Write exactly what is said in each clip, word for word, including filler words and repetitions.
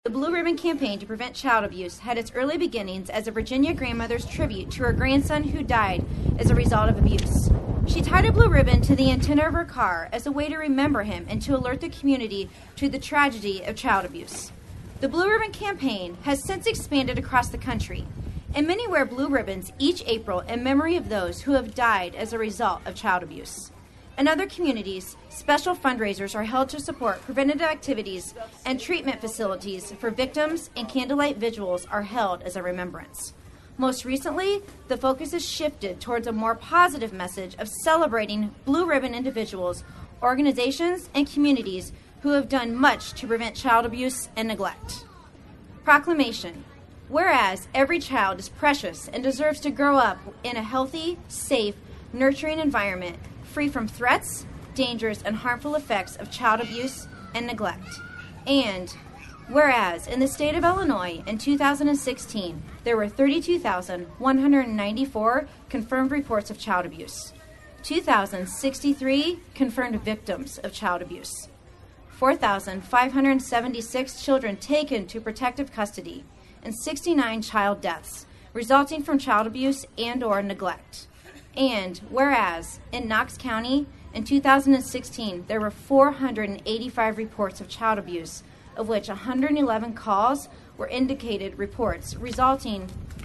The Blue Ribbon Campaign to Prevent Child Abuse had its early beginnings as a Virginia grandmother's tribute to her grandson who died as a result of abuse. She tied a blue ribbon to the antenna of her car as a way to remember him and to alert the community to the tragedy of child abuse. The Blue Ribbon Campaign has since expanded across the country, and many wear blue ribbons each April in memory of those who have died as a result of child abuse. In other communities, special fundraisers are held to support preventative activities, and treatment facilities for victims and candlelight vigils are held as a remembrance. Most recently, the focus has shifted towards a more positive message of celebrating blue ribbon individuals, organizations, and communities who have done much to prevent child abuse and neglect. Proclamation. Whereas every child is precious and deserves to grow up in a healthy, safe, nurturing environment, free from threats, dangers, and harmful effects of child abuse and neglect. And whereas in the state of Illinois in two thousand sixteen, there were thirty-two thousand one hundred ninety-four confirmed reports of child abuse, two thousand sixty-three confirmed victims of child abuse, four thousand five hundred seventy-six children taken to protective custody, and sixty-nine child deaths resulting from child abuse and or neglect. And whereas in Knox County in two thousand sixteen, there were four hundred eighty-five reports of child abuse, of which one hundred eleven calls were indicated reports, resulting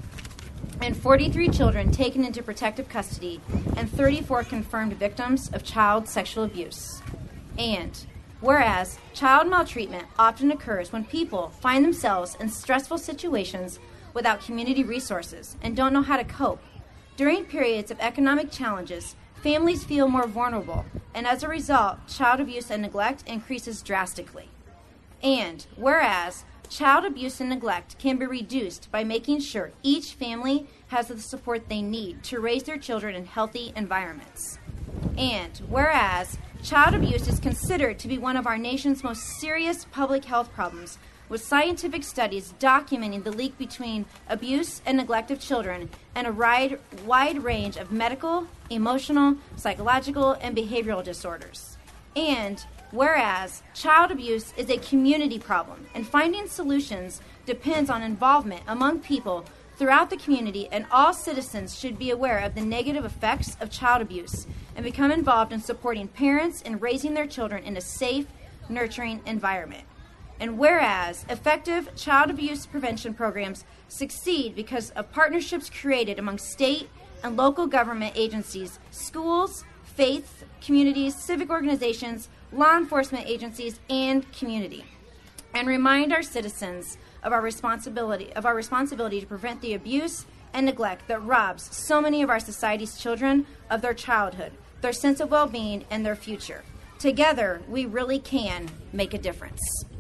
in forty-three children taken into protective custody and thirty-four confirmed victims of child sexual abuse. And whereas child maltreatment often occurs when people find themselves in stressful situations without community resources and don't know how to cope. During periods of economic challenges, families feel more vulnerable, and as a result, child abuse and neglect increases drastically. And whereas child abuse and neglect can be reduced by making sure each family has the support they need to raise their children in healthy environments. And whereas child abuse is considered to be one of our nation's most serious public health problems, with scientific studies documenting the link between abuse and neglect of children and a wide, wide range of medical, emotional, psychological, and behavioral disorders. And whereas child abuse is a community problem and finding solutions depends on involvement among people throughout the community, and all citizens should be aware of the negative effects of child abuse and become involved in supporting parents in raising their children in a safe, nurturing environment. And whereas effective child abuse prevention programs succeed because of partnerships created among state and local government agencies, schools, faith communities, civic organizations, law enforcement agencies, and community. And remind our citizens of our responsibility of our responsibility to prevent the abuse and neglect that robs so many of our society's children of their childhood, their sense of well-being, and their future. Together, we really can make a difference.